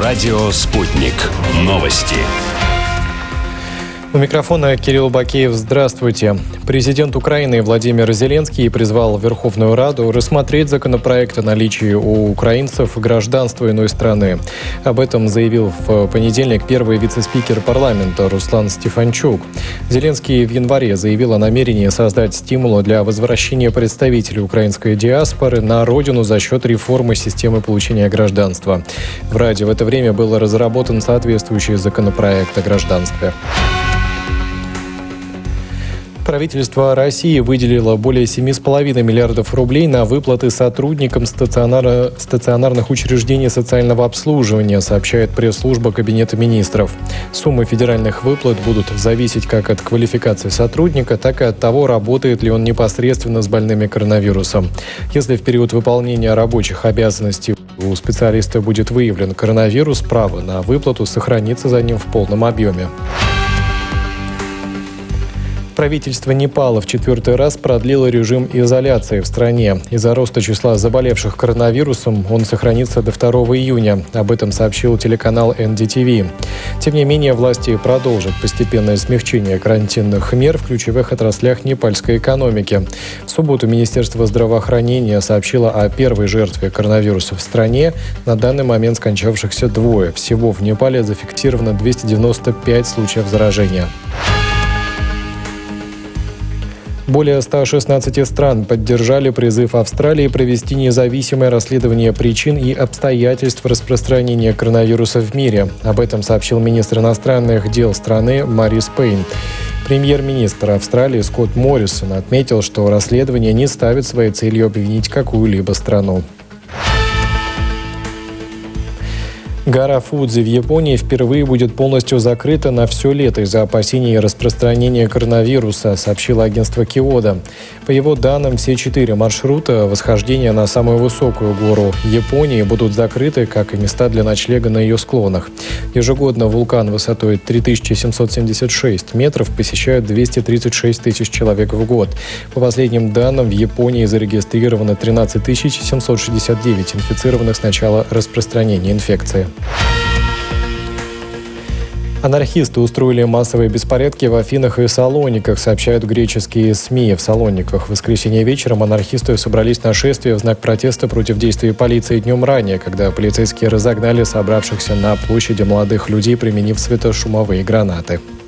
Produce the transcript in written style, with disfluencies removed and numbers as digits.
Радио «Спутник». Новости. У микрофона Кирилл Бакеев. Здравствуйте. Президент Украины Владимир Зеленский призвал Верховную Раду рассмотреть законопроект о наличии у украинцев гражданства иной страны. Об этом заявил в понедельник первый вице-спикер парламента Руслан Стефанчук. Зеленский в январе заявил о намерении создать стимулы для возвращения представителей украинской диаспоры на родину за счет реформы системы получения гражданства. В Раде в это время был разработан соответствующий законопроект о гражданстве. Правительство России выделило более 7,5 миллиардов рублей на выплаты сотрудникам стационарных учреждений социального обслуживания, сообщает пресс-служба Кабинета министров. Суммы федеральных выплат будут зависеть как от квалификации сотрудника, так и от того, работает ли он непосредственно с больными коронавирусом. Если в период выполнения рабочих обязанностей у специалиста будет выявлен коронавирус, право на выплату сохранится за ним в полном объеме. Правительство Непала в 4-й раз продлило режим изоляции в стране. Из-за роста числа заболевших коронавирусом он сохранится до 2 июня. Об этом сообщил телеканал NDTV. Тем не менее, власти продолжат постепенное смягчение карантинных мер в ключевых отраслях непальской экономики. В субботу Министерство здравоохранения сообщило о первой жертве коронавируса в стране. На данный момент скончавшихся 2. Всего в Непале зафиксировано 295 случаев заражения. Более 116 стран поддержали призыв Австралии провести независимое расследование причин и обстоятельств распространения коронавируса в мире. Об этом сообщил министр иностранных дел страны Марис Пейн. Премьер-министр Австралии Скотт Моррисон отметил, что расследование не ставит своей целью обвинить какую-либо страну. Гора Фудзи в Японии впервые будет полностью закрыта на все лето из-за опасений распространения коронавируса, сообщило агентство Киода. По его данным, все 4 маршрута восхождения на самую высокую гору Японии будут закрыты, как и места для ночлега на ее склонах. Ежегодно вулкан высотой 3776 метров посещают 236 тысяч человек в год. По последним данным, в Японии зарегистрировано 13 769 инфицированных с начала распространения инфекции. Анархисты устроили массовые беспорядки в Афинах и Салониках, сообщают греческие СМИ. В Салониках в воскресенье вечером анархисты собрались на шествие в знак протеста против действий полиции днем ранее, когда полицейские разогнали собравшихся на площади молодых людей, применив светошумовые гранаты.